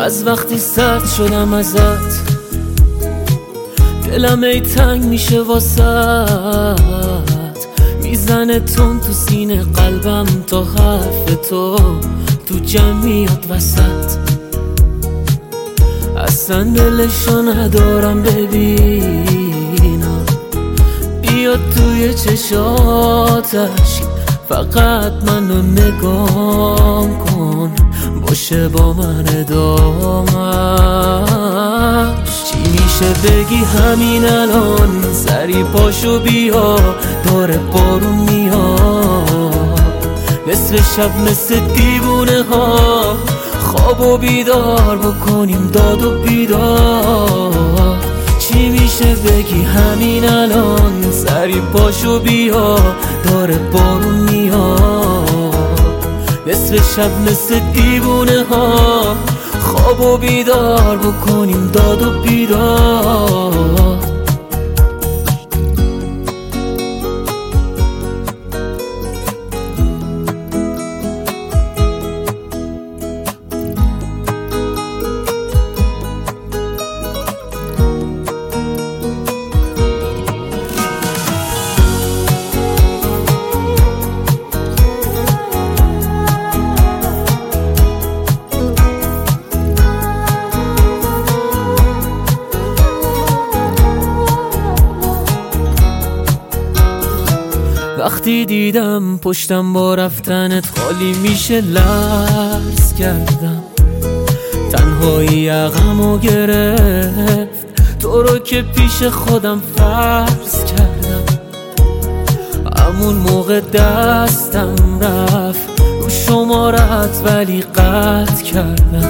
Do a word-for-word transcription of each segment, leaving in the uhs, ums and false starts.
از وقتی سرد شدم ازت دلم ای تنگ میشه واسط، میزنه تون تو سینه قلبم تا حرف تو تو جمع میاد وسط. اصلا دلشو ندارم ببینم، بیاد توی چشاتش فقط منو نگاه کن، باشه با من ادامش. چی میشه بگی همین الان، سری پاشو بیا داره بارون میاد، نصف شب مثل دیوونه ها خواب و بیدار بکنیم داد و بیدار. چی میشه بگی همین الان، سری پاشو بیا داره بارون میاد، نصف شب مثل دیوونه ها خواب و بیدار بکنیم داد و بیدار. وقتی دیدم پشتم با رفتنت خالی میشه لرز کردم، تنهایی عقمو گرفت تو رو که پیش خودم فرض کردم. همون موقع دستم رفت رو شمارت ولی قطع کردم،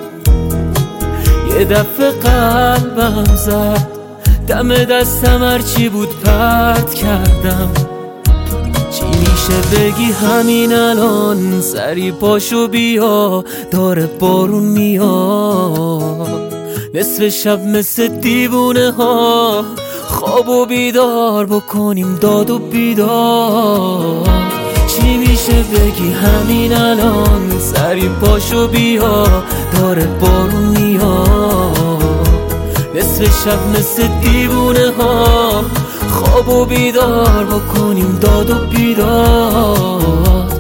یه دفعه قلبم زد دم دستم هرچی بود پرت کردم. چی میشه بگی همین الان، سری پاشو بیا داره بارون میاد، نصف شب مثل دیوونه ها خواب و بیدار بکنیم داد و بیدار. چی میشه بگی همین الان، سری پاشو بیا داره بارون میاد، نصف شب مثل دیوونه ها خواب و بیدار بکنیم داد و بیدار.